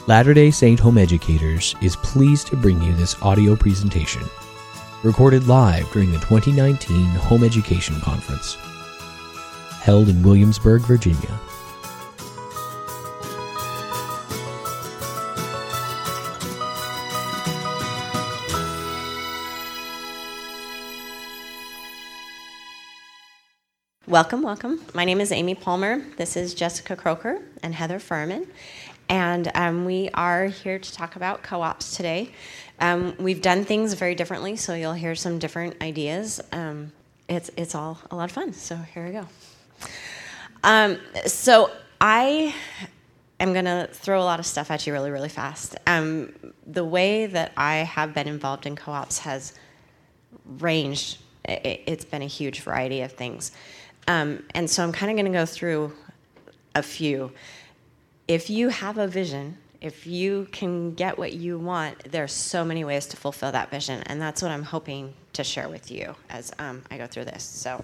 Latter-day Saint Home Educators is pleased to bring you this audio presentation, recorded live during the 2019 Home Education Conference, held in Williamsburg, Virginia. Welcome, welcome. My name is Amy Palmer. This is Jessica Croker and Heather Furman. And we are here to talk about co-ops today. We've done things very differently, so you'll hear some different ideas. It's all a lot of fun, so here we go. So I am going to throw a lot of stuff at you really, really fast. The way that I have been involved in co-ops has ranged. It's been a huge variety of things. And so I'm kind of going to go through a few. If you have a vision, if you can get what you want, there are so many ways to fulfill that vision, and that's what I'm hoping to share with you as I go through this. So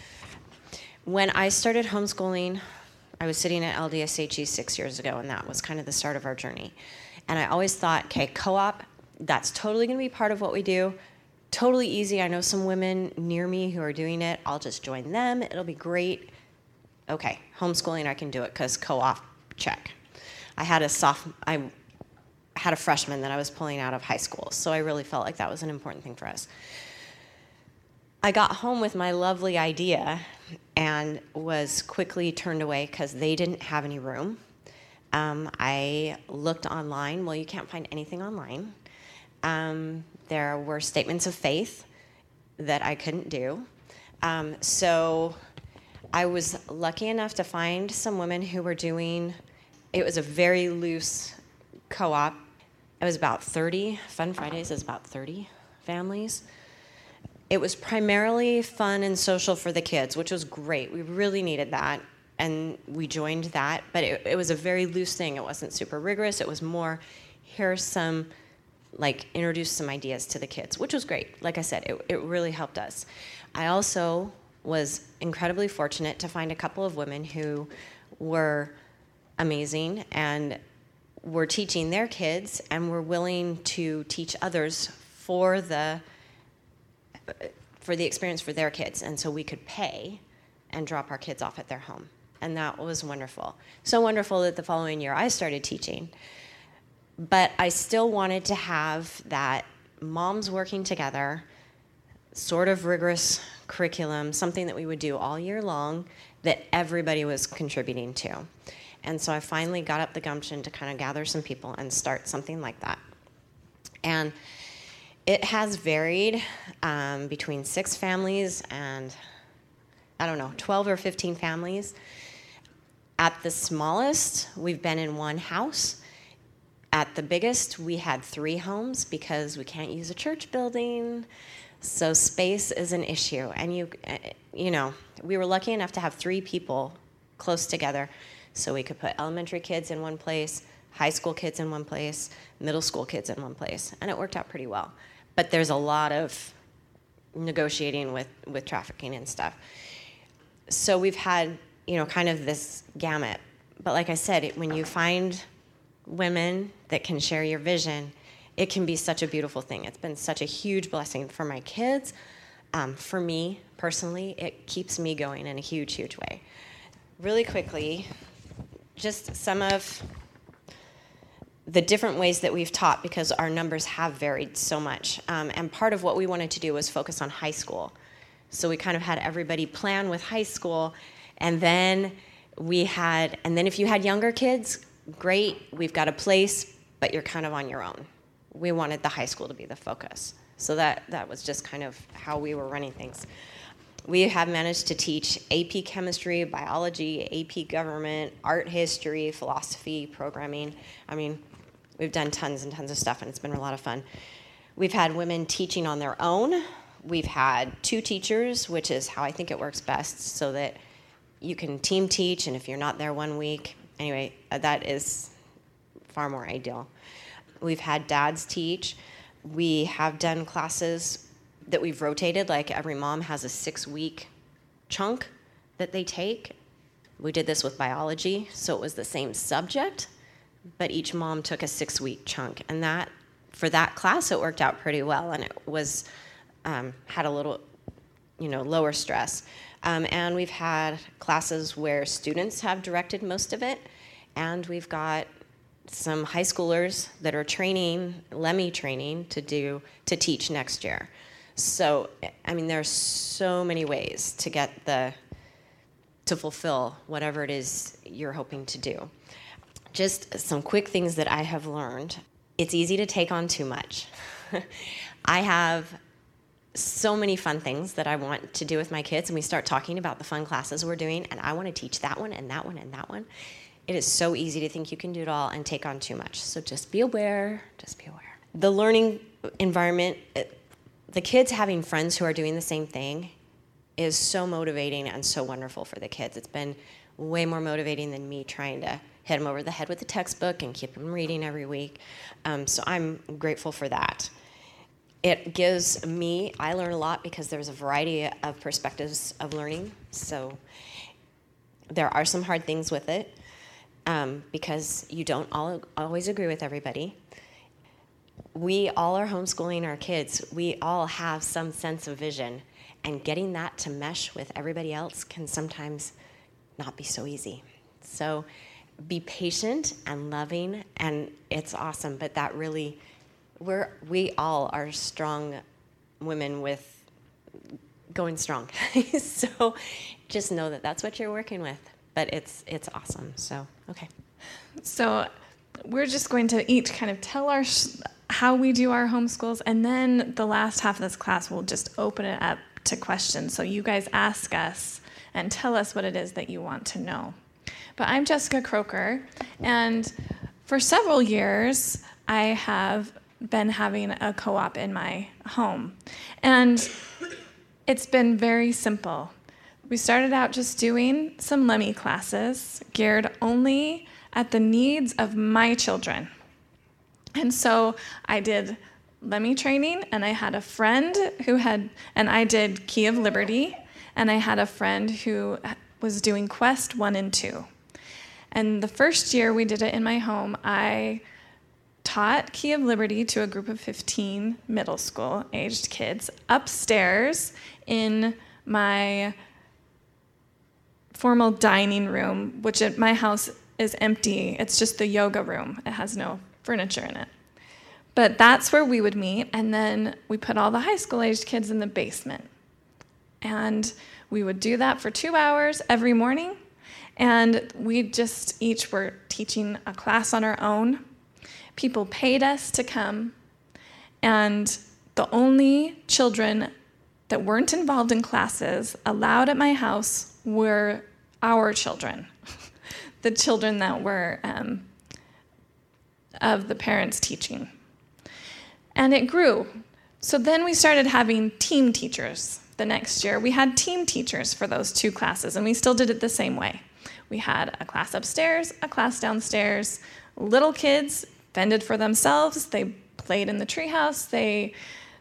when I started homeschooling, I was sitting at LDSHE 6 years ago, and that was kind of the start of our journey. And I always thought, okay, co-op, that's totally going to be part of what we do. Totally easy. I know some women near me who are doing it. I'll just join them. It'll be great. Okay, homeschooling, I can do it because co-op, check. I had a freshman that I was pulling out of high school, so I really felt like that was an important thing for us. I got home with my lovely idea and was quickly turned away because they didn't have any room. I looked online. Well, you can't find anything online. There were statements of faith that I couldn't do. So I was lucky enough to find some women who were doing, it was a very loose co-op. It was about 30, Fun Fridays is about 30 families. It was primarily fun and social for the kids, which was great. We really needed that, and we joined that. But it was a very loose thing. It wasn't super rigorous. It was more, here's some, introduce some ideas to the kids, which was great. Like I said, it really helped us. I also was incredibly fortunate to find a couple of women who were amazing and were teaching their kids and were willing to teach others for the experience for their kids. And so we could pay and drop our kids off at their home. And that was wonderful. So wonderful that the following year I started teaching. But I still wanted to have that moms working together, sort of rigorous curriculum, something that we would do all year long that everybody was contributing to. And so I finally got up the gumption to kind of gather some people and start something like that. And it has varied between 6 families and, 12 or 15 families. At the smallest, we've been in one house. At the biggest, we had 3 homes because we can't use a church building, so space is an issue. And we were lucky enough to have 3 people close together, so we could put elementary kids in one place, high school kids in one place, middle school kids in one place, and it worked out pretty well. But there's a lot of negotiating with trafficking and stuff. So we've had, kind of this gamut. But like I said, when you find women that can share your vision, it can be such a beautiful thing. It's been such a huge blessing for my kids. For me, personally, it keeps me going in a huge, huge way. Really quickly, just some of the different ways that we've taught, because our numbers have varied so much. And part of what we wanted to do was focus on high school. So we kind of had everybody plan with high school, and then if you had younger kids, great, we've got a place, but you're kind of on your own. We wanted the high school to be the focus. So that was just kind of how we were running things. We have managed to teach AP Chemistry, Biology, AP Government, Art History, Philosophy, Programming. We've done tons and tons of stuff, and it's been a lot of fun. We've had women teaching on their own. We've had 2 teachers, which is how I think it works best, so that you can team teach, and if you're not there one week, anyway, that is far more ideal. We've had dads teach. We have done classes that we've rotated, like every mom has a 6-week chunk that they take. We did this with biology, so it was the same subject, but each mom took a 6-week chunk. And that, for that class, it worked out pretty well, and it was, had a little, lower stress. And we've had classes where students have directed most of it, and we've got some high schoolers that are training, LEMI training, to teach next year. So, there's so many ways to fulfill whatever it is you're hoping to do. Just some quick things that I have learned. It's easy to take on too much. I have so many fun things that I want to do with my kids, and we start talking about the fun classes we're doing, and I want to teach that one and that one and that one. It is so easy to think you can do it all and take on too much. So just be aware, The learning environment, the kids having friends who are doing the same thing is so motivating and so wonderful for the kids. It's been way more motivating than me trying to hit them over the head with the textbook and keep them reading every week. So I'm grateful for that. It gives me, I learn a lot because there's a variety of perspectives of learning. So there are some hard things with it because you don't always agree with everybody. We all are homeschooling our kids. We all have some sense of vision, and getting that to mesh with everybody else can sometimes not be so easy. So be patient and loving, and it's awesome, but that really, we all are strong women with going strong. So just know that that's what you're working with, but it's awesome. So, okay. So we're just going to each kind of tell how we do our homeschools, and then the last half of this class we'll just open it up to questions. So you guys ask us and tell us what it is that you want to know. But I'm Jessica Croker, and for several years I have been having a co-op in my home. And it's been very simple. We started out just doing some LEMI classes geared only at the needs of my children. And so I did LEMI training, and I had a friend and I did Key of Liberty, and I had a friend who was doing Quest 1 and 2. And the first year we did it in my home, I taught Key of Liberty to a group of 15 middle school aged kids upstairs in my formal dining room, which at my house is empty. It's just the yoga room. It has no furniture in it. But that's where we would meet, and then we put all the high school aged kids in the basement. And we would do that for 2 hours every morning, and we just each were teaching a class on our own. People paid us to come, and the only children that weren't involved in classes allowed at my house were our children, the children that were of the parents teaching. And it grew. So then we started having team teachers the next year. We had team teachers for those 2 classes, and we still did it the same way. We had a class upstairs, a class downstairs. Little kids fended for themselves. They played in the treehouse. They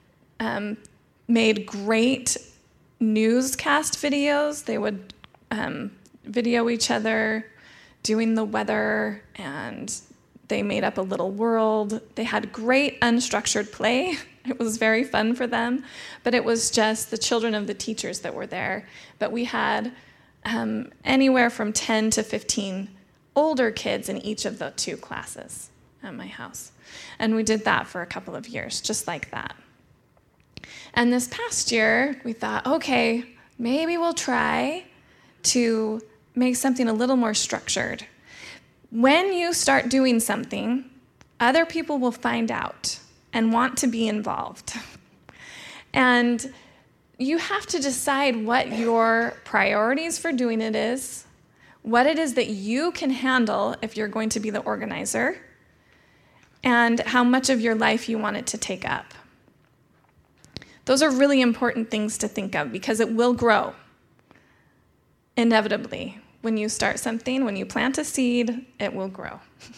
made great newscast videos. They would video each other doing the weather, and they made up a little world. They had great unstructured play. It was very fun for them, but it was just the children of the teachers that were there. But we had anywhere from 10 to 15 older kids in each of the 2 classes at my house. And we did that for a couple of years, just like that. And this past year, we thought, okay, maybe we'll try to make something a little more structured. When you start doing something, other people will find out and want to be involved. And you have to decide what your priorities for doing it is, what it is that you can handle if you're going to be the organizer, and how much of your life you want it to take up. Those are really important things to think of because it will grow inevitably. When you start something, when you plant a seed, it will grow.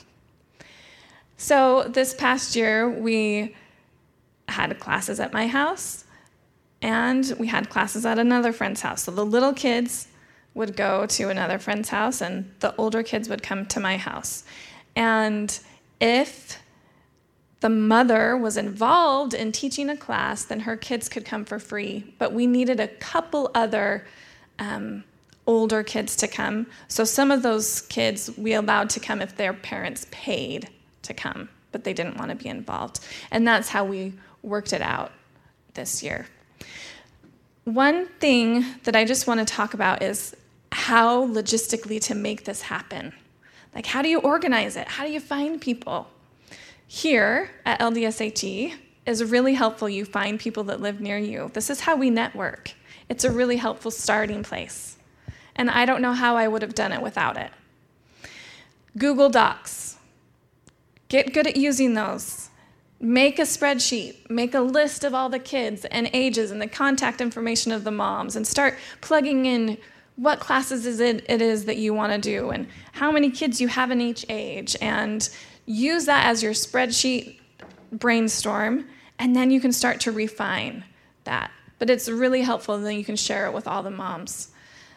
So this past year, we had classes at my house, and we had classes at another friend's house. So the little kids would go to another friend's house, and the older kids would come to my house. And if the mother was involved in teaching a class, then her kids could come for free. But we needed a couple other older kids to come. So some of those kids we allowed to come if their parents paid to come, but they didn't want to be involved. And that's how we worked it out this year. One thing that I just want to talk about is how logistically to make this happen. Like, how do you organize it? How do you find people? Here at LDSHE is really helpful. You find people that live near you. This is how we network. It's a really helpful starting place. And I don't know how I would have done it without it. Google Docs. Get good at using those. Make a spreadsheet. Make a list of all the kids and ages and the contact information of the moms, and start plugging in what classes it is that you want to do and how many kids you have in each age, and use that as your spreadsheet brainstorm, and then you can start to refine that. But it's really helpful, and then you can share it with all the moms.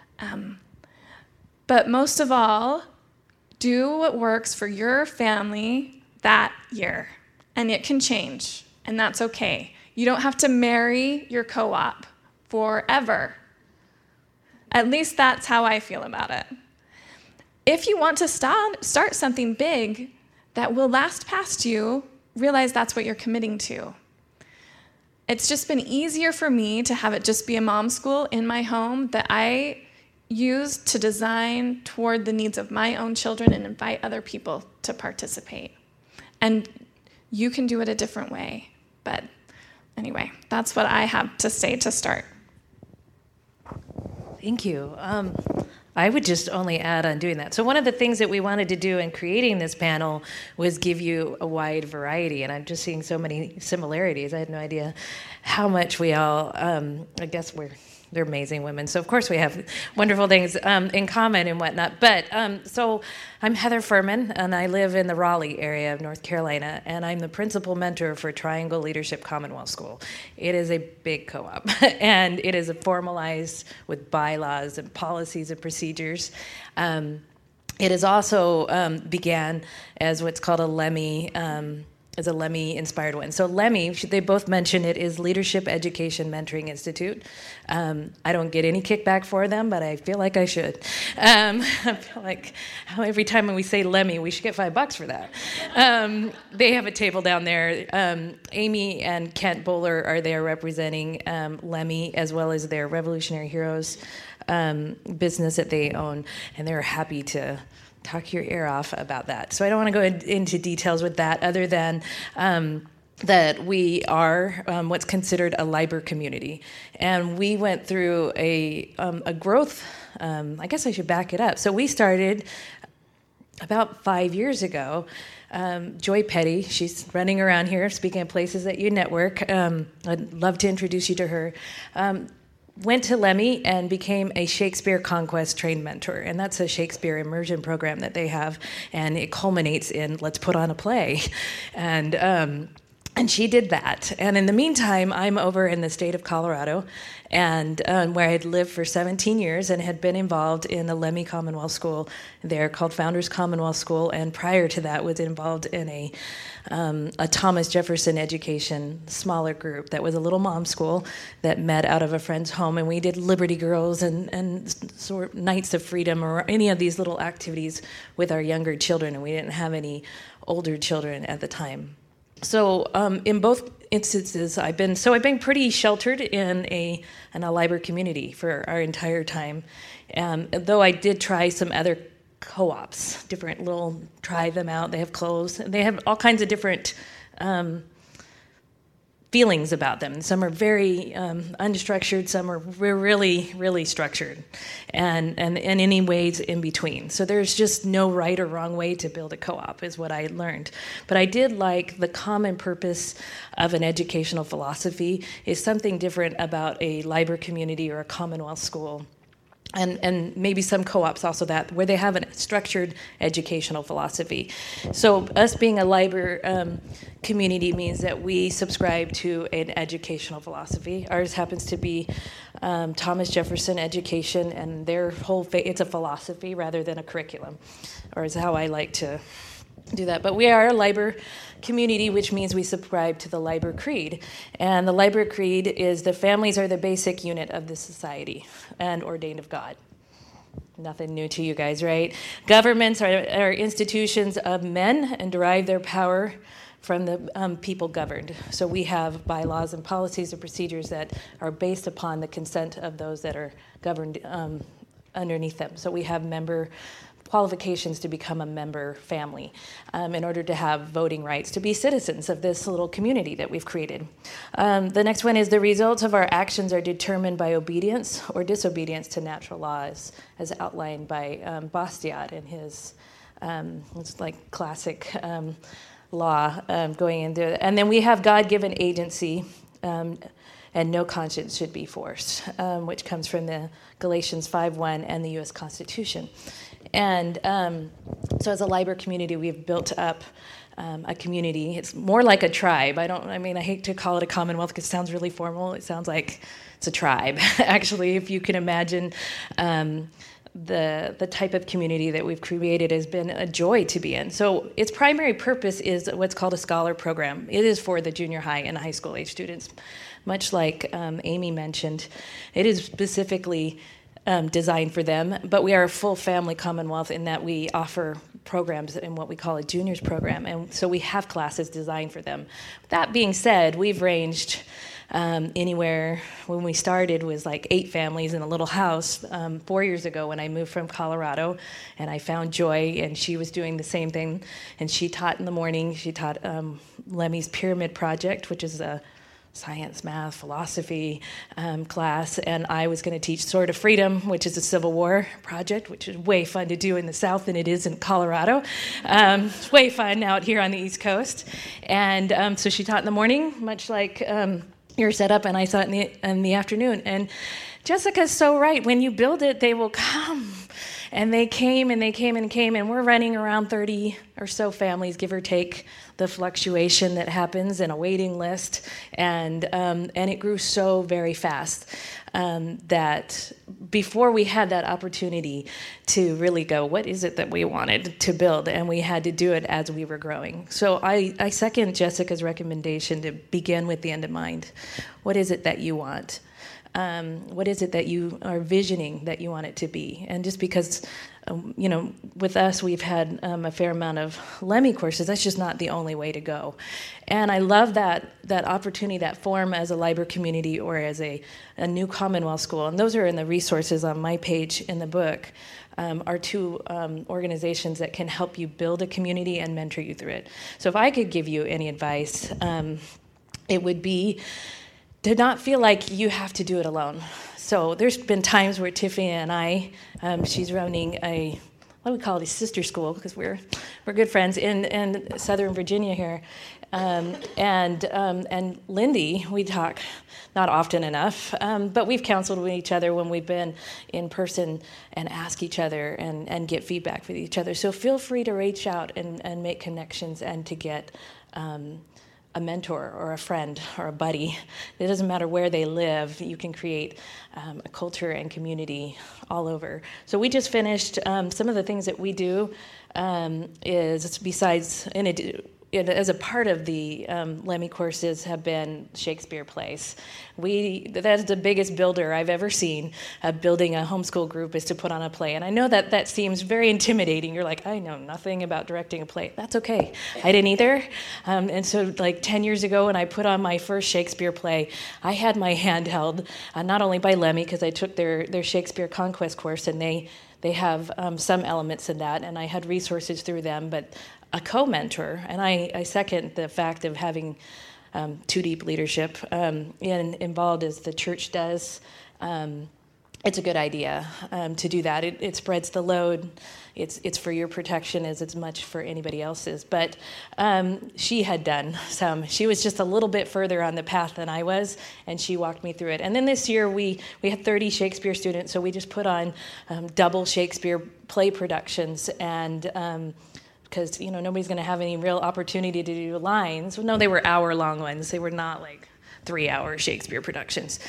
But most of all, do what works for your family that year. And it can change, and that's okay. You don't have to marry your co-op forever. At least that's how I feel about it. If you want to start something big that will last past you, realize that's what you're committing to. It's just been easier for me to have it just be a mom school in my home that I use to design toward the needs of my own children and invite other people to participate. And you can do it a different way. But anyway, that's what I have to say to start. Thank you. I would just only add on doing that. So one of the things that we wanted to do in creating this panel was give you a wide variety, and I'm just seeing so many similarities. I had no idea how much we all, I guess they're amazing women. So, of course, we have wonderful things in common and whatnot. But so I'm Heather Furman, and I live in the Raleigh area of North Carolina, and I'm the principal mentor for Triangle Leadership Commonwealth School. It is a big co-op, and it is formalized with bylaws and policies and procedures. It is also began as what's called a LEMI, is a LEMI-inspired one. So LEMI, they both mention it, is Leadership Education Mentoring Institute. I don't get any kickback for them, but I feel like I should. I feel like every time when we say LEMI, we should get $5 for that. They have a table down there. Amy and Kent Bowler are there representing LEMI, as well as their Revolutionary Heroes business that they own, and they're happy to talk your ear off about that. So I don't want to go into details with that, other than that we are what's considered a LIBER community. And we went through a growth, I guess I should back it up. So we started about 5 years ago. Joy Petty, she's running around here speaking at places that you network. I'd love to introduce you to her. Went to LEMI and became a Shakespeare Conquest trained mentor. And that's a Shakespeare immersion program that they have. And it culminates in, let's put on a play. And she did that. And in the meantime, I'm over in the state of Colorado, and where I had lived for 17 years and had been involved in a LEMI Commonwealth School there called Founders Commonwealth School. And prior to that was involved in a Thomas Jefferson education smaller group that was a little mom school that met out of a friend's home. And we did Liberty Girls and sort of Nights of Freedom or any of these little activities with our younger children. And we didn't have any older children at the time. So in both instances, I've been pretty sheltered in a LIBER community for our entire time. Though I did try some other co-ops, different little, try them out. They have clothes. They have all kinds of different feelings about them. Some are very unstructured. Some are really, really structured, and in any ways in between. So there's just no right or wrong way to build a co-op, is what I learned. But I did like the common purpose of an educational philosophy is something different about a LIBER community or a Commonwealth school. And maybe some co-ops also that, where they have a structured educational philosophy. So us being a LIBER community means that we subscribe to an educational philosophy. Ours happens to be Thomas Jefferson education, and their whole it's a philosophy rather than a curriculum, or is how I like to do that. But we are a Liber community, which means we subscribe to the Liber Creed. And the Liber Creed is the families are the basic unit of the society and ordained of God. Nothing new to you guys, right? Governments are institutions of men and derive their power from the people governed. So we have bylaws and policies and procedures that are based upon the consent of those that are governed underneath them. So we have member qualifications to become a member family in order to have voting rights, to be citizens of this little community that we've created. The next one is the results of our actions are determined by obedience or disobedience to natural laws, as outlined by Bastiat in his, it's like classic law going into it. And then we have God-given agency, and no conscience should be forced, which comes from the Galatians 5:1 and the U.S. Constitution. And so as a Liber community, we've built up a community. It's more like a tribe. I hate to call it a commonwealth because it sounds really formal. It sounds like it's a tribe, actually, if you can imagine. The type of community that we've created has been a joy to be in. So its primary purpose is what's called a scholar program. It is for the junior high and high school age students. Much like Amy mentioned, it is specifically designed for them, but we are a full family commonwealth in that we offer programs in what we call a juniors program, and so we have classes designed for them. That being said, we've ranged anywhere. When we started was like 8 families in a little house 4 years ago when I moved from Colorado, and I found Joy, and she was doing the same thing, and she taught in the morning. She taught Lemmy's Pyramid Project, which is a science, math, philosophy class, and I was going to teach Sword of Freedom, which is a Civil War project, which is way fun to do in the South than it is in Colorado. It's way fun out here on the East Coast. And so she taught in the morning, much like your setup, and I taught in the afternoon. And Jessica's so right. When you build it, they will come. And they came and they came and came, and we're running around 30 or so families, give or take the fluctuation that happens in a waiting list. And it grew so very fast that before we had that opportunity to really go, what is it that we wanted to build? And we had to do it as we were growing. So I second Jessica's recommendation to begin with the end in mind. What is it that you want? What is it that you are visioning that you want it to be? And just because, with us, we've had a fair amount of Lemmy courses, that's just not the only way to go. And I love that opportunity, that form as a Liber community or as a new Commonwealth school. And those are in the resources on my page in the book, are 2 organizations that can help you build a community and mentor you through it. So if I could give you any advice, it would be to not feel like you have to do it alone. So there's been times where Tiffany and I, she's running what do we call it, a sister school, because we're good friends in Southern Virginia here. And Lindy, we talk not often enough, but we've counseled with each other when we've been in person and ask each other and get feedback with each other. So feel free to reach out and make connections and to get a mentor or a friend or a buddy. It doesn't matter where they live. You can create a culture and community all over. So we just finished some of the things that we do is besides as a part of the Lemmy courses have been Shakespeare plays. That is the biggest builder I've ever seen of building a homeschool group is to put on a play. And I know that seems very intimidating. You're like, I know nothing about directing a play. That's okay. I didn't either. And so like 10 years ago when I put on my first Shakespeare play, I had my hand held, not only by Lemmy, because I took their Shakespeare Conquest course, and they have some elements in that, and I had resources through them, but a co-mentor, and I second the fact of having too deep leadership involved as the church does. It's a good idea to do that. It spreads the load. It's for your protection as much for anybody else's. But she had done some. She was just a little bit further on the path than I was, and she walked me through it. And then this year we had 30 Shakespeare students, so we just put on double Shakespeare play productions, and because nobody's going to have any real opportunity to do lines. No, they were hour-long ones. They were not like 3-hour Shakespeare productions.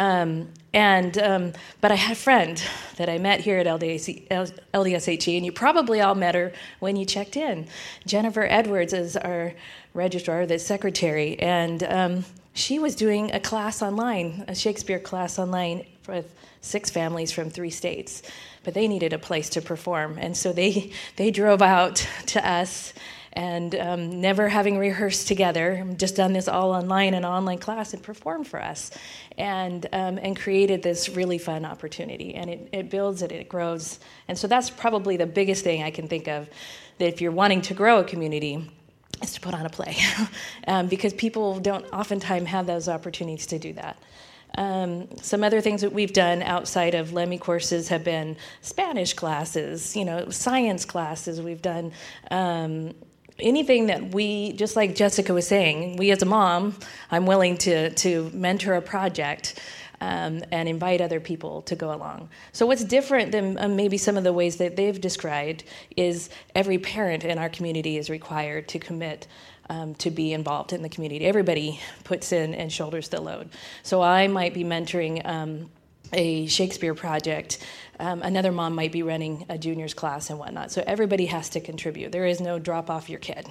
But I had a friend that I met here at LDSHE, and you probably all met her when you checked in. Jennifer Edwards is our registrar, the secretary, and she was doing a class online, a Shakespeare class online with 6 families from 3 states, but they needed a place to perform, and so they drove out to us, and never having rehearsed together, just done this all online, an online class, and performed for us, and created this really fun opportunity, and it builds it grows, and so that's probably the biggest thing I can think of, that if you're wanting to grow a community, is to put on a play, because people don't oftentimes have those opportunities to do that. Some other things that we've done outside of LEMI courses have been Spanish classes, science classes. We've done anything that we, just like Jessica was saying, we as a mom, I'm willing to mentor a project and invite other people to go along. So what's different than maybe some of the ways that they've described is every parent in our community is required to commit to be involved in the community. Everybody puts in and shoulders the load. So I might be mentoring a Shakespeare project. Another mom might be running a juniors class and whatnot. So everybody has to contribute. There is no drop off your kid.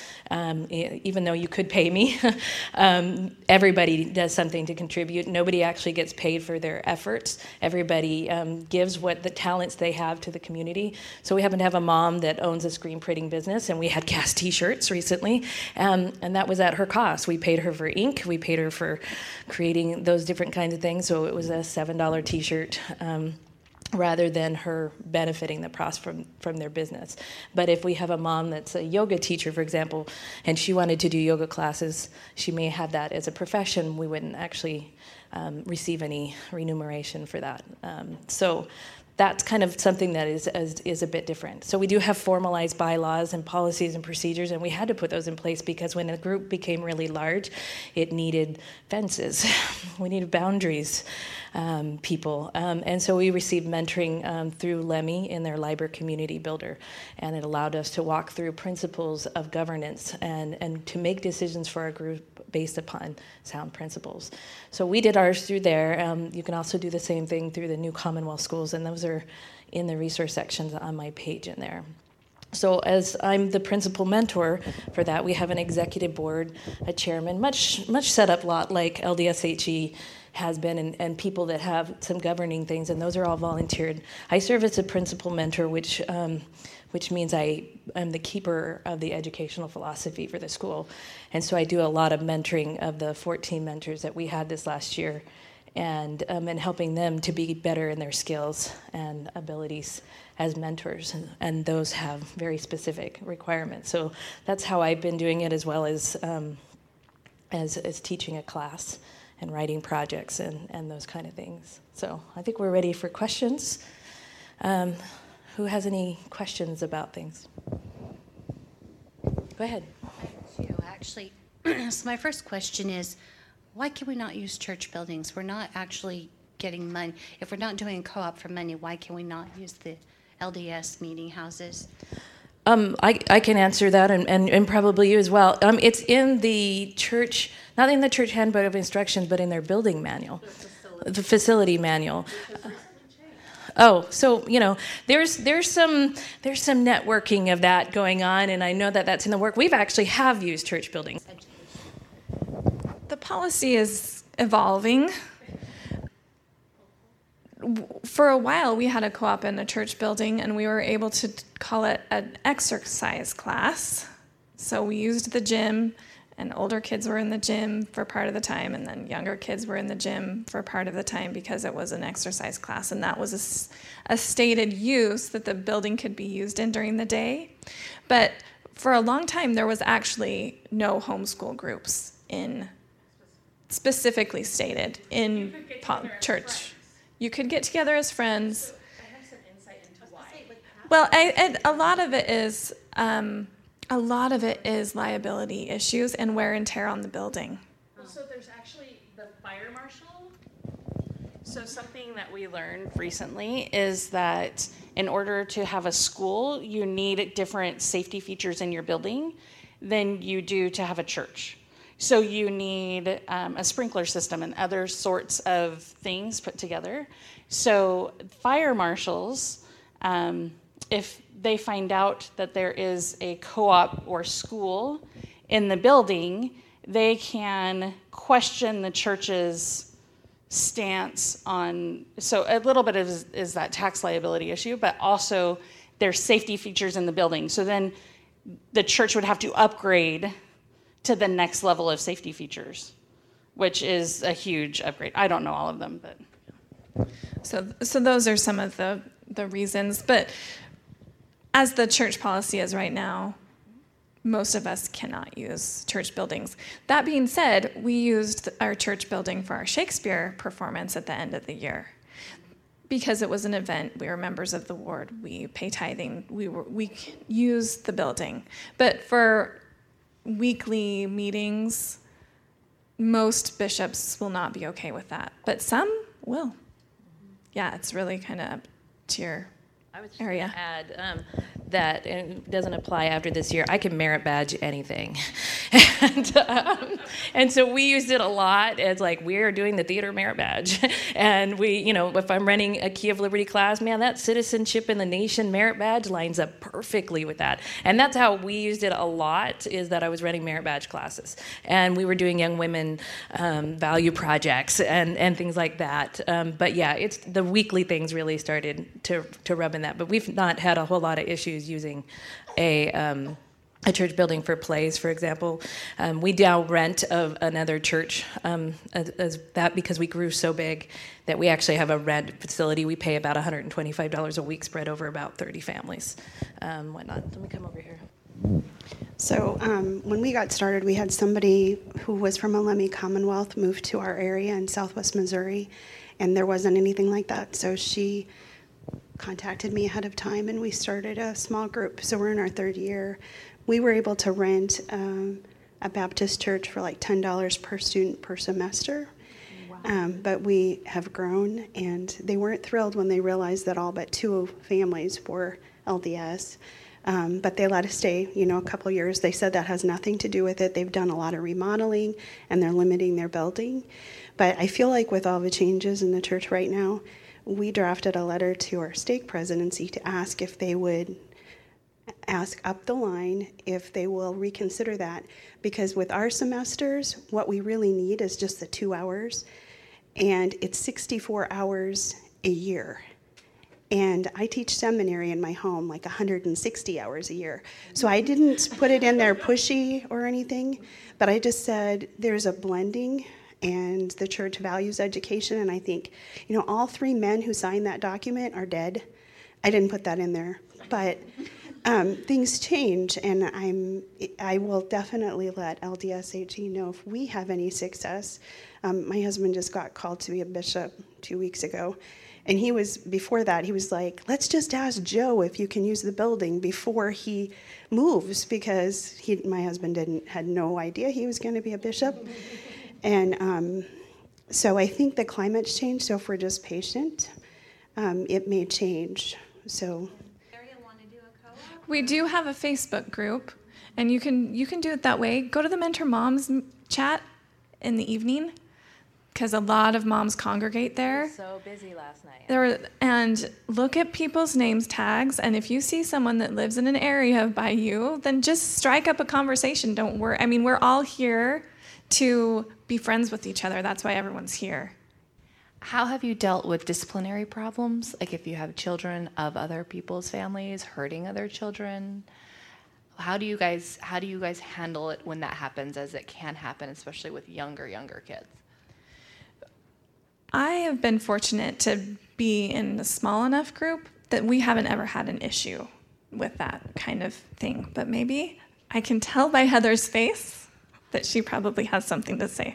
Even though you could pay me, everybody does something to contribute. Nobody actually gets paid for their efforts. Everybody gives what the talents they have to the community. So we happen to have a mom that owns a screen printing business, and we had cast t-shirts recently, and that was at her cost. We paid her for ink. We paid her for creating those different kinds of things. So it was a $7 t-shirt. Rather than her benefiting the pros from their business. But if we have a mom that's a yoga teacher, for example, and she wanted to do yoga classes, she may have that as a profession. We wouldn't actually receive any remuneration for that. So that's kind of something that is a bit different. So we do have formalized bylaws and policies and procedures, and we had to put those in place because when a group became really large, it needed fences. We needed boundaries, people. And so we received mentoring through LEMI in their Liber Community Builder, and it allowed us to walk through principles of governance and to make decisions for our group based upon sound principles. So we did ours through there. You can also do the same thing through the new Commonwealth schools, and those are in the resource sections on my page in there. So as I'm the principal mentor for that, we have an executive board, a chairman, much set up a lot like LDSHE has been, and people that have some governing things, and those are all volunteered. I serve as a principal mentor, which means I am the keeper of the educational philosophy for the school. And so I do a lot of mentoring of the 14 mentors that we had this last year, and helping them to be better in their skills and abilities as mentors, and those have very specific requirements. So that's how I've been doing it, as well as teaching a class and writing projects and those kind of things. So I think we're ready for questions. Who has any questions about things? Go ahead. I have two, actually. So my first question is, why can we not use church buildings? We're not actually getting money. If we're not doing a co-op for money, why can we not use the LDS meeting houses? I can answer that, and probably you as well. It's in the church, not in the church handbook of instructions, but in their building manual, the facility manual. So there's some networking of that going on, and I know that that's in the work. We've actually have used church buildings. The policy is evolving. For a while, we had a co-op in a church building, and we were able to call it an exercise class. So we used the gym, and older kids were in the gym for part of the time, and then younger kids were in the gym for part of the time because it was an exercise class, and that was a stated use that the building could be used in during the day. But for a long time, there was actually no homeschool groups specifically stated in church. You could get together as friends. I have some insight into why. Well, a lot of it is liability issues and wear and tear on the building. So there's actually the fire marshal. So something that we learned recently is that in order to have a school, you need different safety features in your building than you do to have a church. So you need a sprinkler system and other sorts of things put together. So fire marshals, if they find out that there is a co-op or school in the building, they can question the church's stance on, so a little bit is that tax liability issue, but also there's safety features in the building. So then the church would have to upgrade to the next level of safety features, which is a huge upgrade. I don't know all of them, but. So those are some of the reasons. But as the church policy is right now, most of us cannot use church buildings. That being said, we used our church building for our Shakespeare performance at the end of the year. Because it was an event, we were members of the ward, we pay tithing, we used the building. But for weekly meetings, most bishops will not be okay with that, but some will. Yeah, it's really kind of up to your I was just area. going to add that it doesn't apply after this year. I can merit badge anything. and so we used it a lot as like, we're doing the theater merit badge. And we, if I'm running a Key of Liberty class, man, that citizenship in the nation merit badge lines up perfectly with that. And that's how we used it a lot, is that I was running merit badge classes. And we were doing young women value projects and things like that. But yeah, it's the weekly things really started to rub in that. But we've not had a whole lot of issues using a church building for plays, for example. We now rent of another church as that because we grew so big that we actually have a rent facility. We pay about $125 a week spread over about 30 families, whatnot. Let me come over here. So when we got started, we had somebody who was from a Lemhi Commonwealth move to our area in southwest Missouri, and there wasn't anything like that. So she contacted me ahead of time, and we started a small group. So we're in our third year. We were able to rent a Baptist church for like $10 per student per semester. Wow. But we have grown, and they weren't thrilled when they realized that all but 2 families were LDS. But they let us stay, a couple years. They said that has nothing to do with it. They've done a lot of remodeling, and they're limiting their building. But I feel like with all the changes in the church right now, we drafted a letter to our stake presidency to ask if they would ask up the line if they will reconsider that. Because with our semesters, what we really need is just the 2 hours, and it's 64 hours a year. And I teach seminary in my home, like 160 hours a year. So I didn't put it in there pushy or anything, but I just said there's a blending, and the church values education. And I think, all 3 men who signed that document are dead. I didn't put that in there, but things change, and I will definitely let LDSHE know if we have any success. My husband just got called to be a bishop 2 weeks ago. And before that, he was like, let's just ask Joe if you can use the building before he moves, because my husband had no idea he was going to be a bishop. And so I think the climate's changed, so if we're just patient, it may change. So we do have a Facebook group, and you can do it that way. Go to the Mentor Moms chat in the evening, because a lot of moms congregate there. So busy last night. And look at people's names tags, and if you see someone that lives in an area by you, then just strike up a conversation. Don't worry. I mean, we're all here to be friends with each other. That's why everyone's here. How have you dealt with disciplinary problems? Like if you have children of other people's families hurting other children, how do you guys handle it when that happens, as it can happen, especially with younger kids? I have been fortunate to be in a small enough group that we haven't ever had an issue with that kind of thing. But maybe I can tell by Heather's face that she probably has something to say.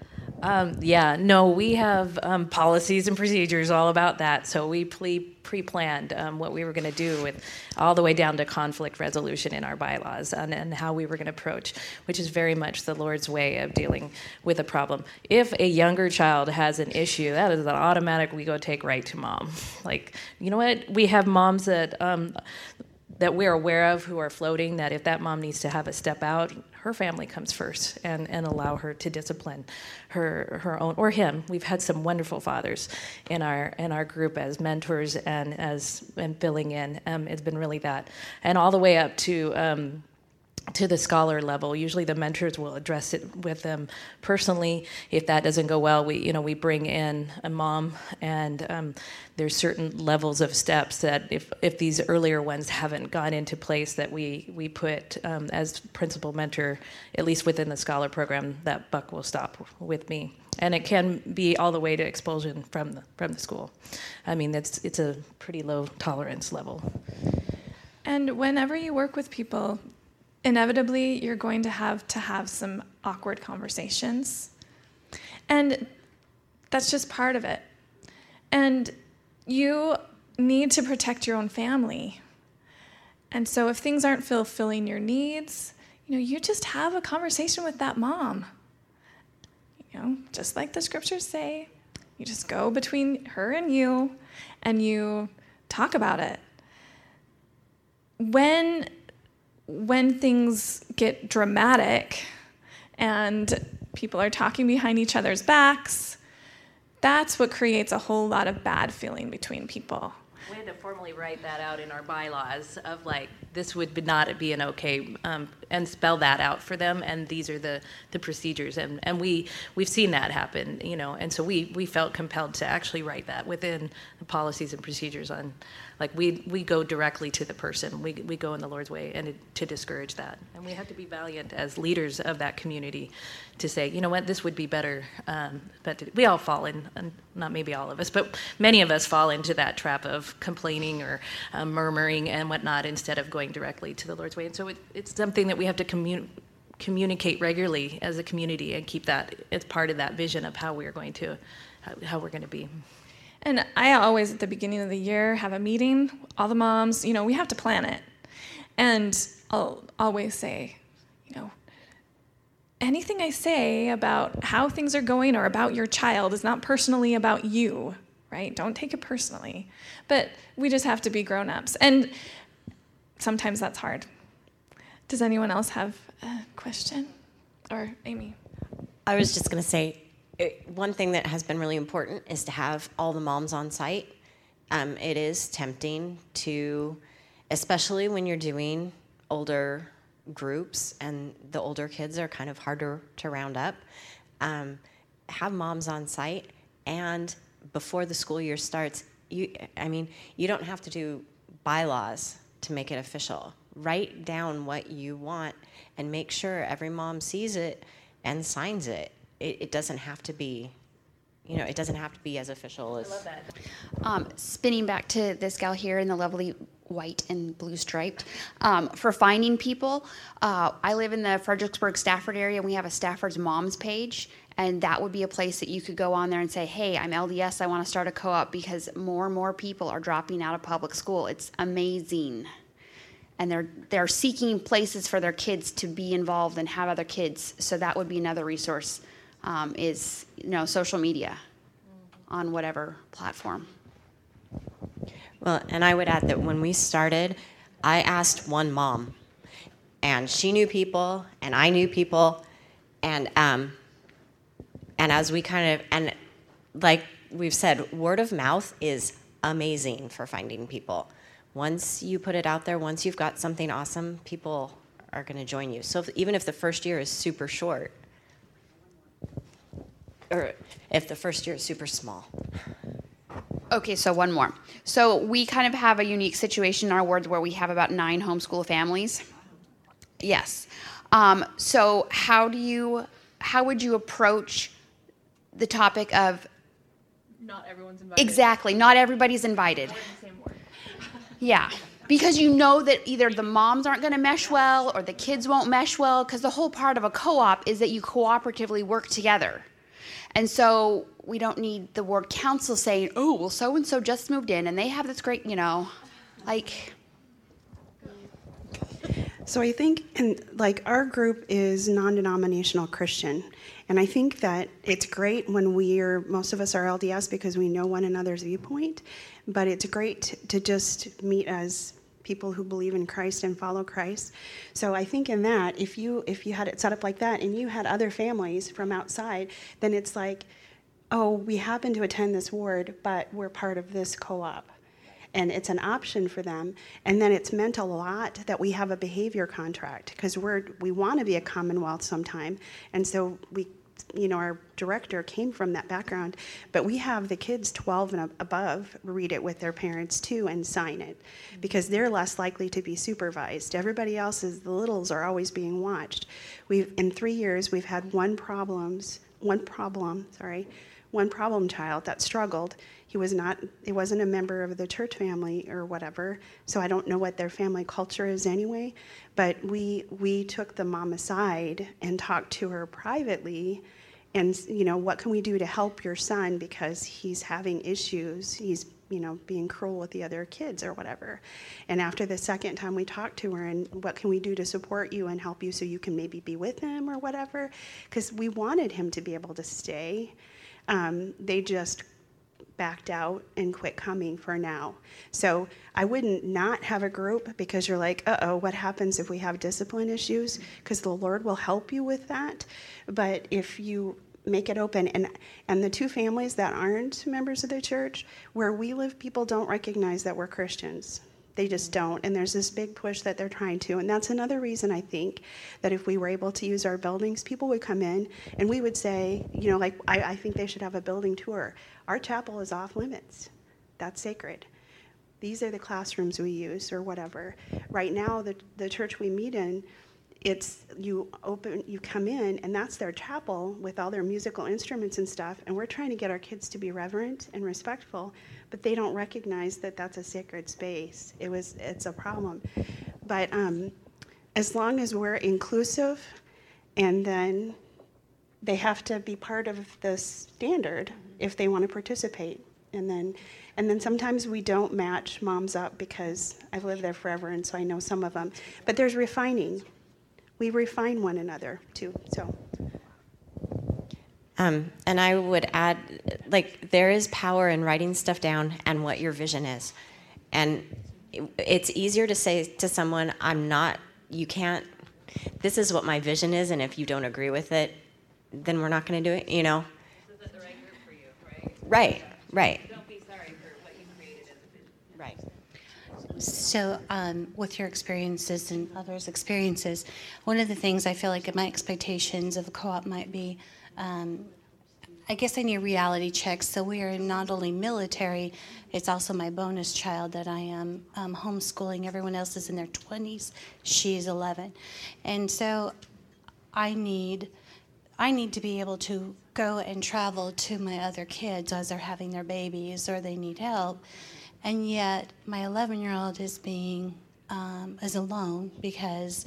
We have policies and procedures all about that. So we pre-planned what we were going to do, with all the way down to conflict resolution in our bylaws, and how we were going to approach, which is very much the Lord's way of dealing with a problem. If a younger child has an issue, that is an automatic, we go take right to mom. Like, you know what? We have moms that that we're aware of who are floating, that if that mom needs to have a step out, her family comes first, and allow her to discipline her own, or him. We've had some wonderful fathers in our group as mentors and filling in. It's been really that. And all the way up to the scholar level. Usually the mentors will address it with them personally. If that doesn't go well, we bring in a mom, and there's certain levels of steps that if these earlier ones haven't gone into place, that we put as principal mentor, at least within the scholar program, that buck will stop with me. And it can be all the way to expulsion from the school. I mean, it's a pretty low tolerance level. And whenever you work with people, inevitably, you're going to have some awkward conversations. And that's just part of it. And you need to protect your own family. And so if things aren't fulfilling your needs, you just have a conversation with that mom. Just like the scriptures say, you just go between her and you talk about it. When things get dramatic and people are talking behind each other's backs, that's what creates a whole lot of bad feeling between people. We had to formally write that out in our bylaws of this would not be an okay, and spell that out for them, and these are the procedures, and we've seen that happen, and so we felt compelled to actually write that within the policies and procedures on, we go directly to the person, we go in the Lord's way, and to discourage that, and we have to be valiant as leaders of that community to say, what, this would be better, but we all fall in, not maybe all of us, but many of us fall into that trap of complaining or murmuring and whatnot instead of going directly to the Lord's way. And so it's something that we have to communicate regularly as a community and keep that as part of that vision of how we're going to be. And I always, at the beginning of the year, have a meeting, all the moms, we have to plan it. And I'll always say, anything I say about how things are going or about your child is not personally about you, right? Don't take it personally. But we just have to be grown-ups. And sometimes that's hard. Does anyone else have a question? Or Amy? I was just going to say, one thing that has been really important is to have all the moms on site. It is tempting to, especially when you're doing older groups and the older kids are kind of harder to round up, have moms on site, and before the school year starts, you don't have to do bylaws to make it official. Write down what you want and make sure every mom sees it and signs it. It doesn't have to be, it doesn't have to be as official as. I love that. Spinning back to this gal here in the lovely white and blue striped, for finding people, I live in the Fredericksburg, Stafford area, and we have a Stafford's Moms page, and that would be a place that you could go on there and say, hey, I'm LDS, I want to start a co-op, because more and more people are dropping out of public school. It's amazing. And they're seeking places for their kids to be involved and have other kids, so that would be another resource, is social media on whatever platform. Well, and I would add that when we started, I asked one mom, and she knew people, and I knew people, and as we and like we've said, word of mouth is amazing for finding people. Once you put it out there, once you've got something awesome, people are going to join you. So even if the first year is super short, or if the first year is super small. Okay, so one more. So we kind of have a unique situation in our wards where we have about 9 homeschool families. Yes. So how would you approach the topic of... Not everyone's invited. Exactly, not everybody's invited. Yeah, because you know that either the moms aren't going to mesh well or the kids won't mesh well, because the whole part of a co-op is that you cooperatively work together. And so we don't need the ward council saying, oh, well, so-and-so just moved in and they have this great, So I think, our group is non-denominational Christian. And I think that it's great when most of us are LDS because we know one another's viewpoint. But it's great to just meet as people who believe in Christ and follow Christ. So I think in that, if you had it set up like that and you had other families from outside, then it's like, oh, we happen to attend this ward, but we're part of this co-op. And it's an option for them. And then it's meant a lot that we have a behavior contract, because we want to be a Commonwealth sometime. And so our director came from that background, but we have the kids 12 and above read it with their parents too and sign it, because they're less likely to be supervised. Everybody else's, the littles are always being watched. In 3 years, we've had one problem child that struggled. He wasn't a member of the church family or whatever, so I don't know what their family culture is anyway, but we took the mom aside and talked to her privately, and what can we do to help your son, because he's having issues, he's being cruel with the other kids or whatever. And after the second time we talked to her, and what can we do to support you and help you so you can maybe be with him or whatever, because we wanted him to be able to stay. They just backed out and quit coming for now. So I wouldn't not have a group, because you're like, what happens if we have discipline issues? Because the Lord will help you with that. But if you make it open, and the two families that aren't members of the church, where we live, people don't recognize that we're Christians. They just don't, and there's this big push that they're trying to, and that's another reason I think that if we were able to use our buildings, people would come in and we would say, I think they should have a building tour. Our chapel is off limits. That's sacred. These are the classrooms we use or whatever. Right now, the church we meet in, it's you come in, and that's their chapel with all their musical instruments and stuff, and we're trying to get our kids to be reverent and respectful, but they don't recognize that that's a sacred space. It's a problem. But as long as we're inclusive, and then they have to be part of the standard if they want to participate. And then sometimes we don't match moms up, because I've lived there forever, and so I know some of them. But there's refining. We refine one another too. So. And I would add, there is power in writing stuff down and what your vision is. And it's easier to say to someone, you can't, this is what my vision is, and if you don't agree with it, then we're not going to do it, So is that the right group for you, right? Right. Don't be sorry for what you created as a vision. Right. So with your experiences and others' experiences, one of the things I feel like my expectations of a co-op might be, I guess I need a reality check. So we are not only military, it's also my bonus child that I am homeschooling. Everyone else is in their 20s. She's 11. And so I need to be able to go and travel to my other kids as they're having their babies or they need help. And yet my 11-year-old is is alone, because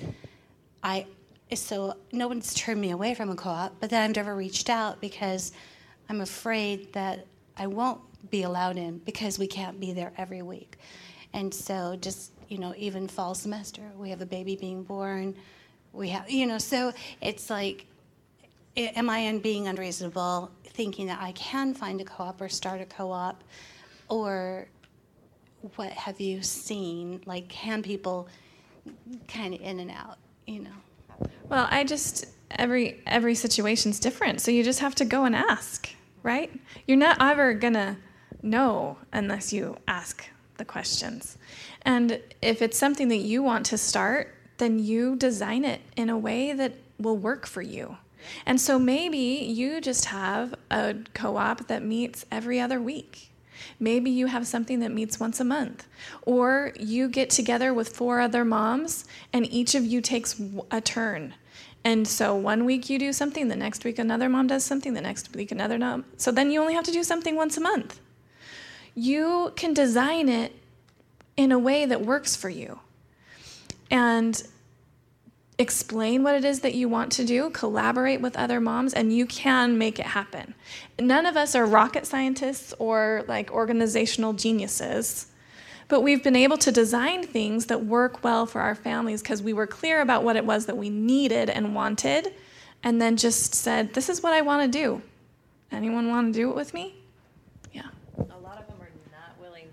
so no one's turned me away from a co-op, but then I've never reached out because I'm afraid that I won't be allowed in because we can't be there every week. And so just, even fall semester, we have a baby being born, we have, so it's like, am I being unreasonable thinking that I can find a co-op or start a co-op? Or what have you seen? Like, can people kind of in and out, Well, every situation's different, so you just have to go and ask, right? You're not ever gonna know unless you ask the questions. And if it's something that you want to start, then you design it in a way that will work for you. And so maybe you just have a co-op that meets every other week. Maybe you have something that meets once a month. Or you get together with 4 other moms, and each of you takes a turn. And so one week you do something, the next week another mom does something, the next week another mom. So then you only have to do something once a month. You can design it in a way that works for you. And explain what it is that you want to do, collaborate with other moms, and you can make it happen. None of us are rocket scientists or organizational geniuses, but we've been able to design things that work well for our families because we were clear about what it was that we needed and wanted, and then just said, this is what I want to do. Anyone want to do it with me? Yeah. A lot of them are not willing to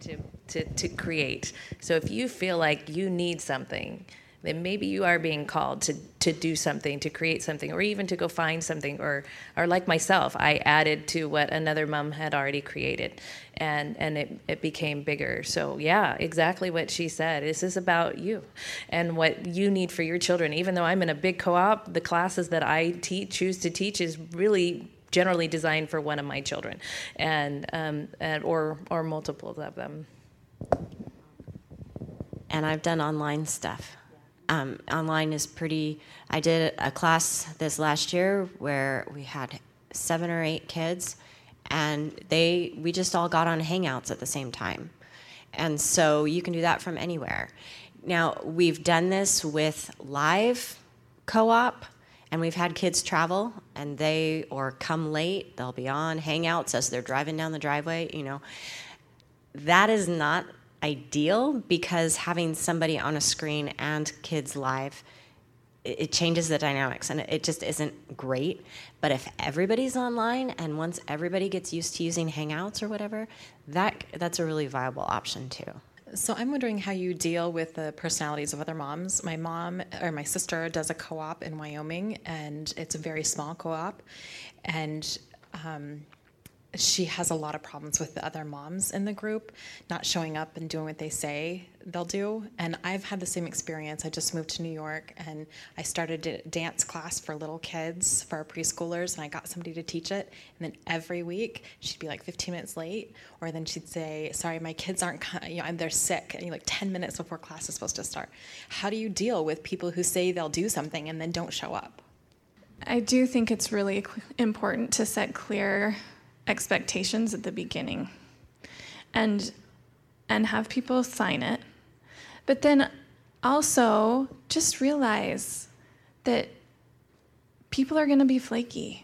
to create. So if you feel like you need something, then maybe you are being called to do something, to create something, or even to go find something, or like myself, I added to what another mom had already created, and it became bigger. So yeah, exactly what she said. This is about you and what you need for your children. Even though I'm in a big co-op, the classes that I choose to teach is really generally designed for one of my children, and or multiples of them. And I've done online stuff. Online is pretty. I did a class this last year where we had 7 or 8 kids, and we just all got on Hangouts at the same time. And so you can do that from anywhere. Now, we've done this with live co-op, and we've had kids travel, and or come late, they'll be on Hangouts as they're driving down the driveway, That is not ideal, because having somebody on a screen and kids live, it changes the dynamics, and it just isn't great. But if everybody's online, and once everybody gets used to using Hangouts or whatever, that's a really viable option too. So I'm wondering how you deal with the personalities of other moms. My sister does a co-op in Wyoming, and it's a very small co-op, and she has a lot of problems with the other moms in the group not showing up and doing what they say they'll do. And I've had the same experience. I just moved to New York, and I started a dance class for little kids, for our preschoolers, and I got somebody to teach it. And then every week she'd be like 15 minutes late, or then she'd say, sorry, my kids aren't, they're sick, and like 10 minutes before class is supposed to start. How do you deal with people who say they'll do something and then don't show up? I do think it's really important to set clear expectations at the beginning and have people sign it. But then also just realize that people are going to be flaky.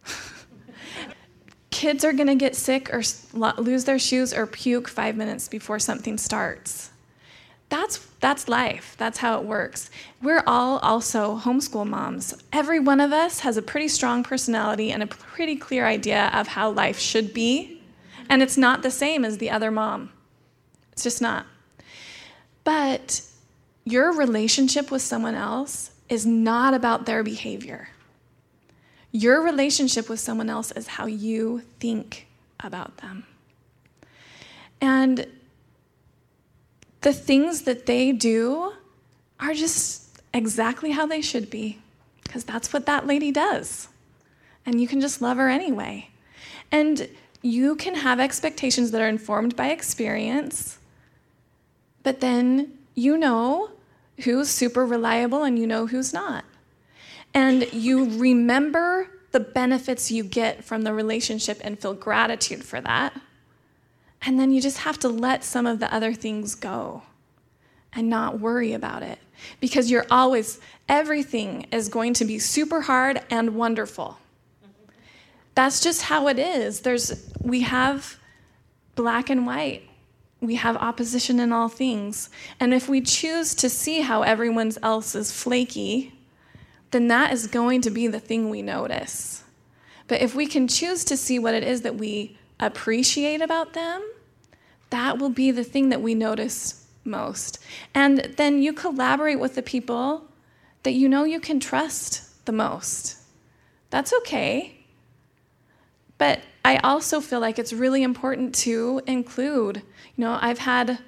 Kids are going to get sick or lose their shoes or puke 5 minutes before something starts. That's life. That's how it works. We're all also homeschool moms. Every one of us has a pretty strong personality and a pretty clear idea of how life should be. And it's not the same as the other mom. It's just not. But your relationship with someone else is not about their behavior. Your relationship with someone else is how you think about them. And the things that they do are just exactly how they should be, because that's what that lady does. And you can just love her anyway. And you can have expectations that are informed by experience, but then you know who's super reliable and you know who's not. And you remember the benefits you get from the relationship and feel gratitude for that. And then you just have to let some of the other things go and not worry about it. Because everything is going to be super hard and wonderful. That's just how it is. We have black and white. We have opposition in all things. And if we choose to see how everyone else is flaky, then that is going to be the thing we notice. But if we can choose to see what it is that we appreciate about them, that will be the thing that we notice most. And then you collaborate with the people that you know you can trust the most. That's okay. But I also feel like it's really important to include, I've had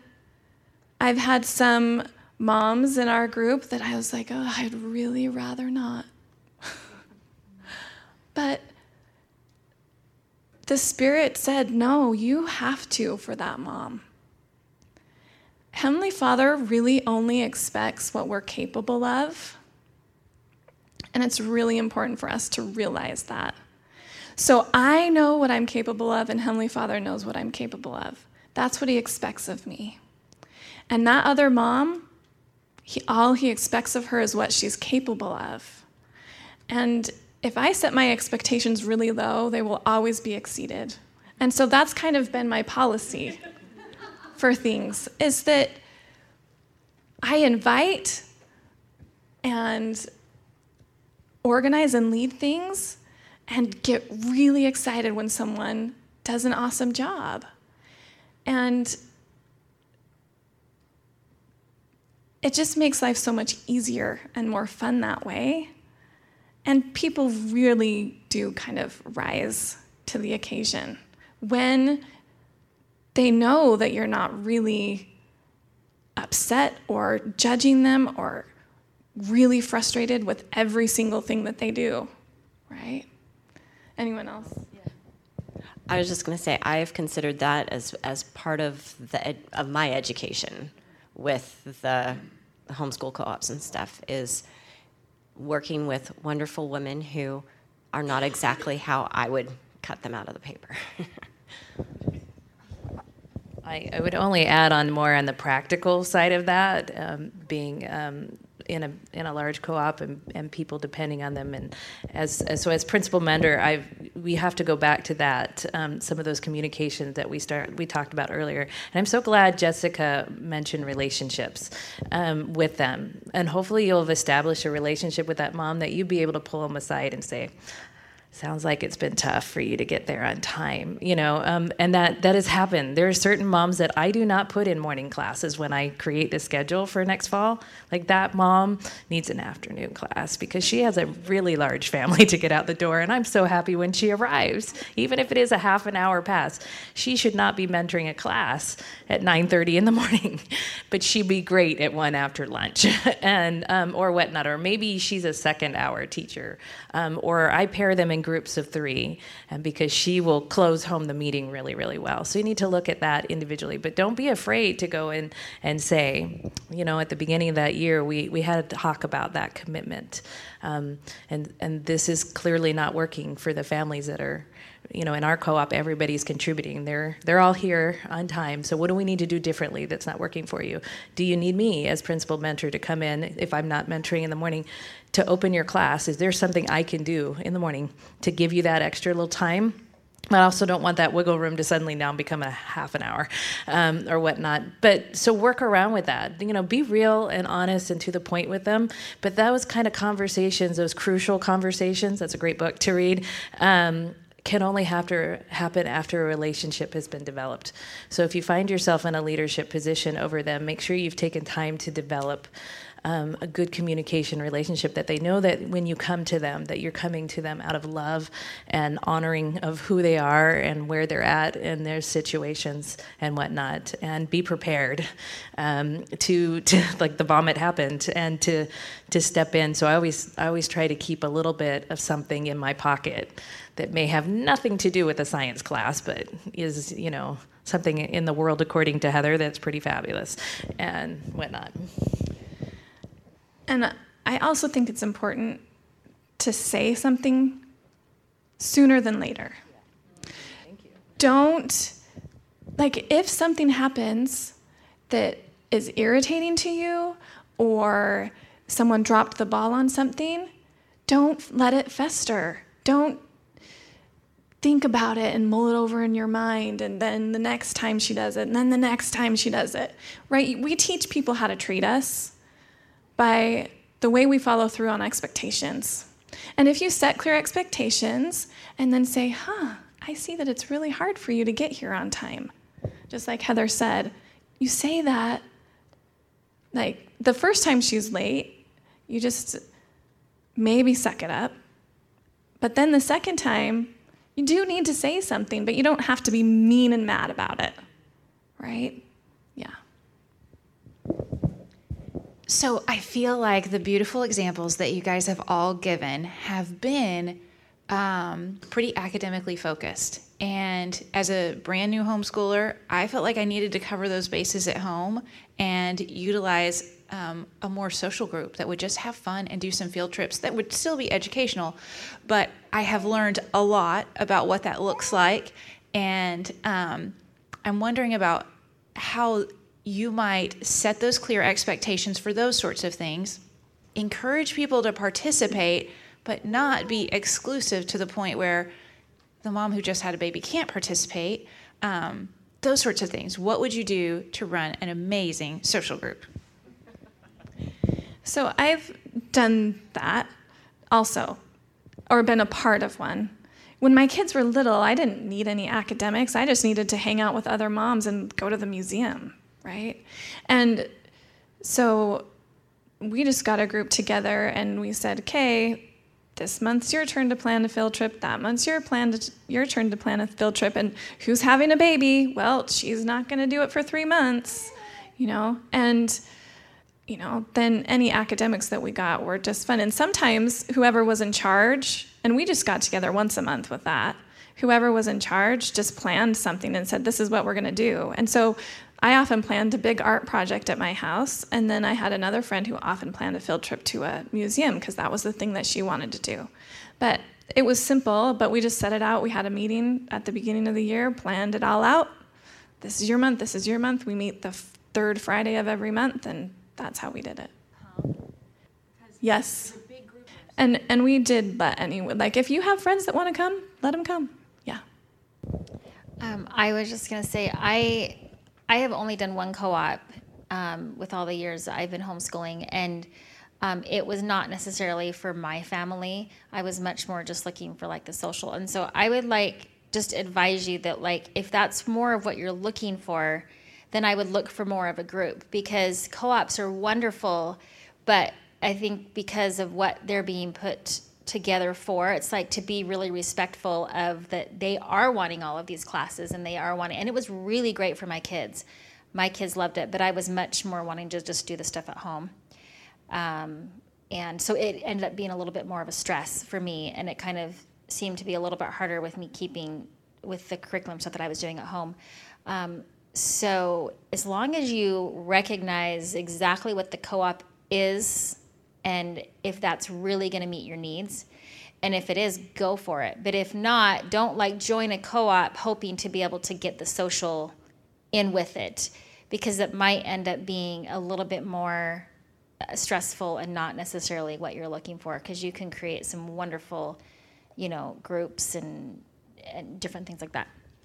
some moms in our group that I was like, oh, I'd really rather not. But the Spirit said, no, you have to for that mom. Heavenly Father really only expects what we're capable of. And it's really important for us to realize that. So I know what I'm capable of, and Heavenly Father knows what I'm capable of. That's what he expects of me. And that other mom, all he expects of her is what she's capable of. And if I set my expectations really low, they will always be exceeded. And so that's kind of been my policy for things, is that I invite and organize and lead things and get really excited when someone does an awesome job. And it just makes life so much easier and more fun that way. And people really do kind of rise to the occasion when they know that you're not really upset or judging them or really frustrated with every single thing that they do, right? Anyone else? I was just going to say, I have considered that as part of my education with the homeschool co-ops and stuff, is working with wonderful women who are not exactly how I would cut them out of the paper. I would only add on more on the practical side of that, being in a large co-op and people depending on them, and as principal mentor, we have to go back to that, some of those communications that we talked about earlier. And I'm so glad Jessica mentioned relationships with them, and hopefully you'll have established a relationship with that mom that you'd be able to pull them aside and say, sounds like it's been tough for you to get there on time, and that has happened. There are certain moms that I do not put in morning classes when I create the schedule for next fall. Like, that mom needs an afternoon class because she has a really large family to get out the door, and I'm so happy when she arrives, even if it is a half an hour pass. She should not be mentoring a class at 9:30 in the morning, but she'd be great at one after lunch, and or whatnot. Or maybe she's a second hour teacher, or I pair them in groups of 3, and because she will close home the meeting really, really well. So you need to look at that individually, but don't be afraid to go in and say, at the beginning of that year, we had a talk about that commitment, and this is clearly not working for the families that are, in our co-op. Everybody's contributing. They're all here on time. So what do we need to do differently that's not working for you? Do you need me as principal mentor to come in if I'm not mentoring in the morning to open your class? Is there something I can do in the morning to give you that extra little time? But I also don't want that wiggle room to suddenly now become a half an hour or whatnot. But so work around with that. Be real and honest and to the point with them. But those kind of conversations, those crucial conversations, that's a great book to read, can only happen after a relationship has been developed. So if you find yourself in a leadership position over them, make sure you've taken time to develop a good communication relationship, that they know that when you come to them, that you're coming to them out of love and honoring of who they are and where they're at in their situations and whatnot. And be prepared to like the vomit happened, and to step in. So I always try to keep a little bit of something in my pocket that may have nothing to do with a science class, but is, something in the world according to Heather that's pretty fabulous and whatnot. And I also think it's important to say something sooner than later. Yeah. Thank you. Don't, if something happens that is irritating to you, or someone dropped the ball on something, don't let it fester. Don't think about it and mull it over in your mind, and then the next time she does it, and then the next time she does it, right? We teach people how to treat us by the way we follow through on expectations. And if you set clear expectations and then say, I see that it's really hard for you to get here on time. Just like Heather said, you say that, the first time she's late, you just maybe suck it up. But then the second time, you do need to say something, but you don't have to be mean and mad about it, right? Yeah. So I feel like the beautiful examples that you guys have all given have been pretty academically focused. And as a brand new homeschooler, I felt like I needed to cover those bases at home and utilize a more social group that would just have fun and do some field trips that would still be educational. But I have learned a lot about what that looks like. And I'm wondering about how you might set those clear expectations for those sorts of things, encourage people to participate, but not be exclusive to the point where the mom who just had a baby can't participate, those sorts of things. What would you do to run an amazing social group? So I've done that also, or been a part of one. When my kids were little, I didn't need any academics. I just needed to hang out with other moms and go to the museum, right? And so we just got a group together and we said, okay, this month's your turn to plan a field trip, that month's your turn to plan a field trip, and who's having a baby? Well, she's not going to do it for 3 months, and then any academics that we got were just fun. And sometimes whoever was in charge, and we just got together once a month with that, whoever was in charge just planned something and said, this is what we're going to do. And so I often planned a big art project at my house, and then I had another friend who often planned a field trip to a museum because that was the thing that she wanted to do. But it was simple, but we just set it out. We had a meeting at the beginning of the year, planned it all out. This is your month, this is your month. We meet the third Friday of every month, and that's how we did it. Yes. And we did let anyone, like if you have friends that want to come, let them come. Yeah. I was just going to say, I have only done one co-op with all the years I've been homeschooling, and it was not necessarily for my family. I was much more just looking for like the social. And so I would just advise you that if that's more of what you're looking for, then I would look for more of a group, because co-ops are wonderful, but I think because of what they're being put together for, it's to be really respectful of that they are wanting all of these classes, and and it was really great for my kids. My kids loved it, but I was much more wanting to just do the stuff at home. And so it ended up being a little bit more of a stress for me, and it kind of seemed to be a little bit harder with me keeping with the curriculum stuff that I was doing at home. So as long as you recognize exactly what the co-op is, and if that's really going to meet your needs, and if it is, go for it. But if not, don't join a co-op hoping to be able to get the social in with it, because it might end up being a little bit more stressful and not necessarily what you're looking for, because you can create some wonderful, groups and different things like that.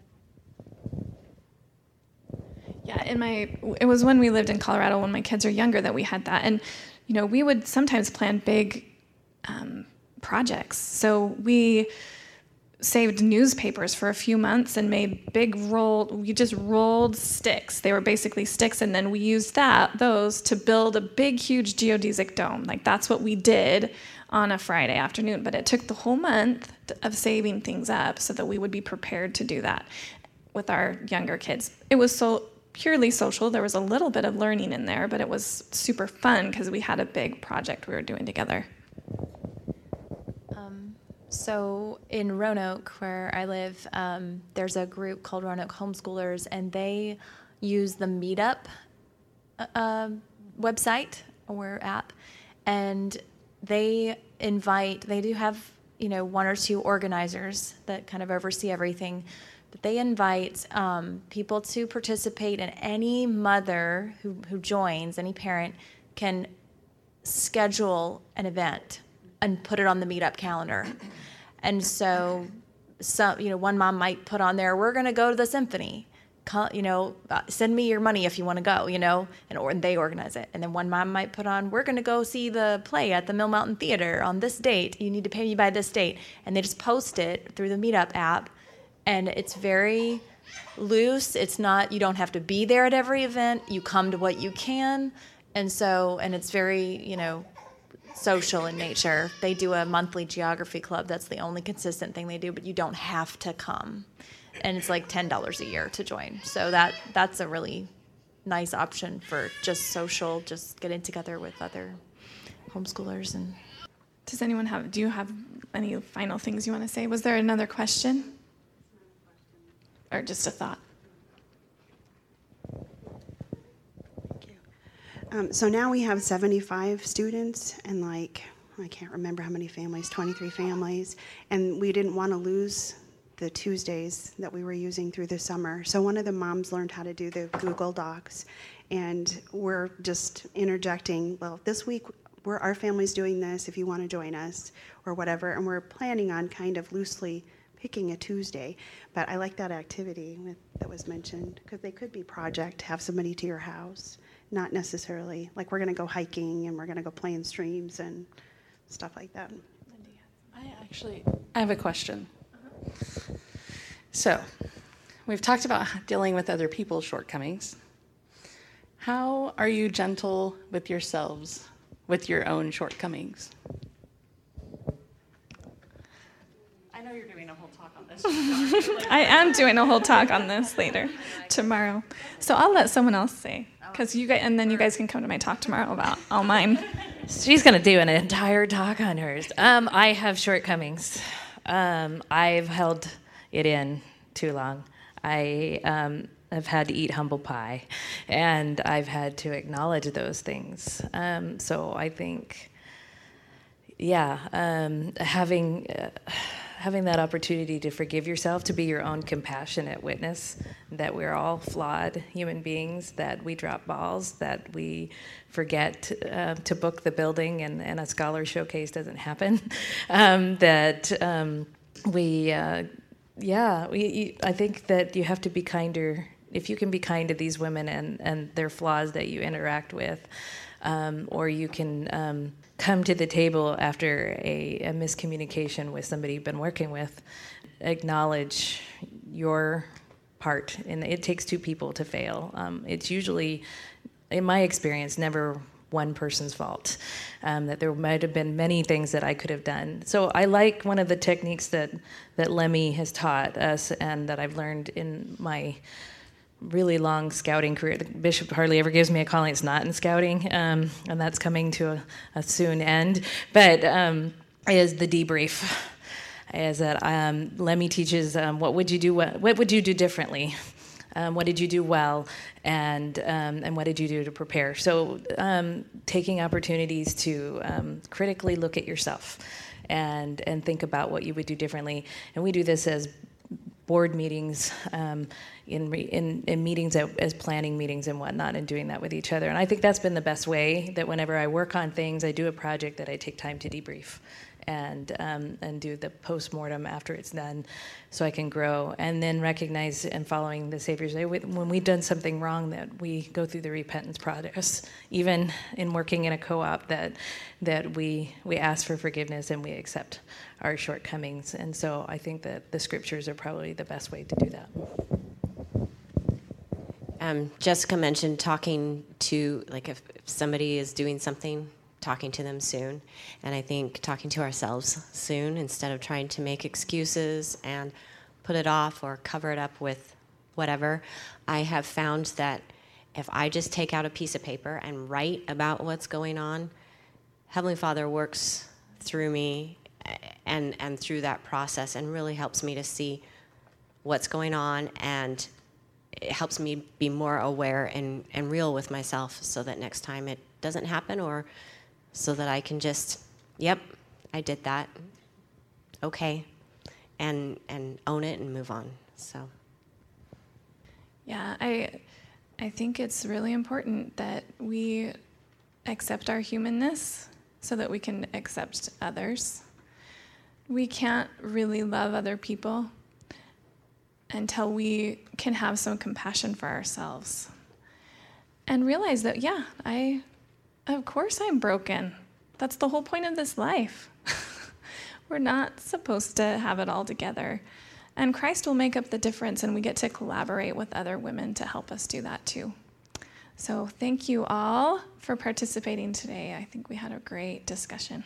Yeah, it was when we lived in Colorado when my kids are younger that we had that. And, we would sometimes plan big projects. So we saved newspapers for a few months and made we just rolled sticks. They were basically sticks, and then we used those to build a big, huge geodesic dome. That's what we did on a Friday afternoon. But it took the whole month of saving things up so that we would be prepared to do that with our younger kids. It was so purely social. There was a little bit of learning in there, but it was super fun because we had a big project we were doing together. So in Roanoke, where I live, there's a group called Roanoke Homeschoolers, and they use the Meetup website or app, and they do have, one or two organizers that kind of oversee everything. But they invite people to participate, and any mother who joins, any parent, can schedule an event and put it on the Meetup calendar. And so, one mom might put on there, we're going to go to the symphony. Send me your money if you want to go, and they organize it. And then one mom might put on, we're going to go see the play at the Mill Mountain Theater on this date. You need to pay me by this date. And they just post it through the Meetup app. And it's very loose. It's not, you don't have to be there at every event. You come to what you can. And it's very, social in nature. They do a monthly geography club. That's the only consistent thing they do, but you don't have to come. And it's $10 a year to join. So that's a really nice option for just social, just getting together with other homeschoolers. And do you have any final things you want to say? Was there another question? Or just a thought? So now we have 75 students and I can't remember how many families, 23 families, and we didn't want to lose the Tuesdays that we were using through the summer. So one of the moms learned how to do the Google Docs, and we're just interjecting, well, this week our family's doing this if you want to join us or whatever, and we're planning on kind of loosely picking a Tuesday. But I like that activity that was mentioned, because they could be project, have somebody to your house. Not necessarily we're going to go hiking and we're going to go play in streams and stuff like that. I have a question. So, we've talked about dealing with other people's shortcomings. How are you gentle with yourselves with your own shortcomings. I know you're doing a whole talk on this. I am doing a whole talk on this later, tomorrow. So I'll let someone else say, because you guys, and then you guys can come to my talk tomorrow about all mine. She's going to do an entire talk on hers. I have shortcomings. I've held it in too long. I have had to eat humble pie, and I've had to acknowledge those things. So I think, having that opportunity to forgive yourself, to be your own compassionate witness, that we're all flawed human beings, that we drop balls, that we forget to book the building and a scholar showcase doesn't happen, I think that you have to be kinder. If you can be kind to these women and their flaws that you interact with, or you can come to the table after a miscommunication with somebody you've been working with, acknowledge your part. And it takes two people to fail. It's usually, in my experience, never one person's fault, that there might have been many things that I could have done. So I like one of the techniques that Lemmy has taught us and that I've learned in my really long scouting career. The bishop hardly ever gives me a calling. It's not in scouting, and that's coming to a soon end. But is the debrief. Is that Lemmy teaches what would you do? What would you do differently? What did you do well? And what did you do to prepare? So taking opportunities to critically look at yourself and think about what you would do differently. And we do this as board meetings, in meetings as planning meetings and whatnot, and doing that with each other. And I think that's been the best way, that whenever I work on things, I do a project, that I take time to debrief and do the post-mortem after it's done, so I can grow. And then recognize, and following the Savior's way, when we've done something wrong, that we go through the repentance process. Even in working in a co-op, that we ask for forgiveness and we accept our shortcomings. And so I think that the scriptures are probably the best way to do that. Jessica mentioned talking to, like, if somebody is doing something, talking to them soon. And I think talking to ourselves soon, instead of trying to make excuses and put it off or cover it up with whatever. I have found that if I just take out a piece of paper and write about what's going on, Heavenly Father works through me and through that process, and really helps me to see what's going on, and it helps me be more aware and real with myself, so that next time it doesn't happen, or so that I can just, yep, I did that, okay, and own it and move on. So yeah, I think it's really important that we accept our humanness so that we can accept others. We can't really love other people until we can have some compassion for ourselves and realize that, yeah, of course I'm broken. That's the whole point of this life. We're not supposed to have it all together. And Christ will make up the difference, and we get to collaborate with other women to help us do that too. So thank you all for participating today. I think we had a great discussion.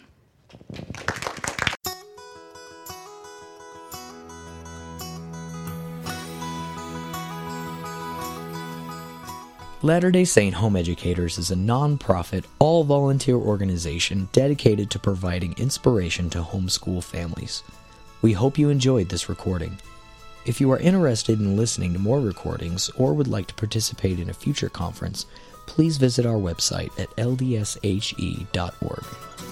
Latter-day Saint Home Educators is a non-profit, all-volunteer organization dedicated to providing inspiration to homeschool families. We hope you enjoyed this recording. If you are interested in listening to more recordings or would like to participate in a future conference, please visit our website at ldshe.org.